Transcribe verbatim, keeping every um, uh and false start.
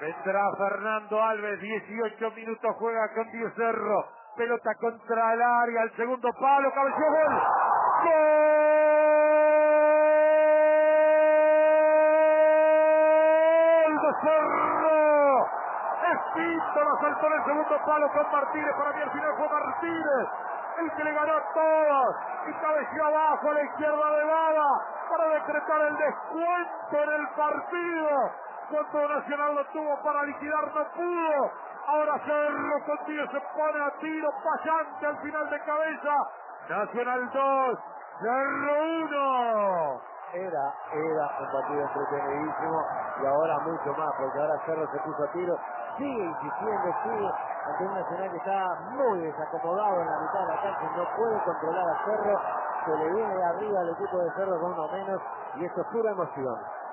Vendrá Fernando Alves, dieciocho minutos juega con Dio Cerro. Pelota contra el área, al segundo palo, cabeció, gol. ¡Gol de Cerro! Espíndola saltó en el segundo palo con Martínez. Para mí al final fue Martínez el que le ganó a todos y cabeció abajo a la izquierda de Bada para decretar el descuento en el partido. Cuando Nacional lo tuvo para liquidar, no pudo. Ahora Cerro contigo se pone a tiro pasante al final de cabeza. Nacional dos, Cerro uno. Era, era un partido entretenidísimo y ahora mucho más, porque ahora Cerro se puso a tiro, sigue insistiendo, sigue ante un Nacional que está muy desacomodado en la mitad de la cancha, no puede controlar a Cerro, se le viene de arriba al equipo de Cerro con uno menos y esto es pura emoción.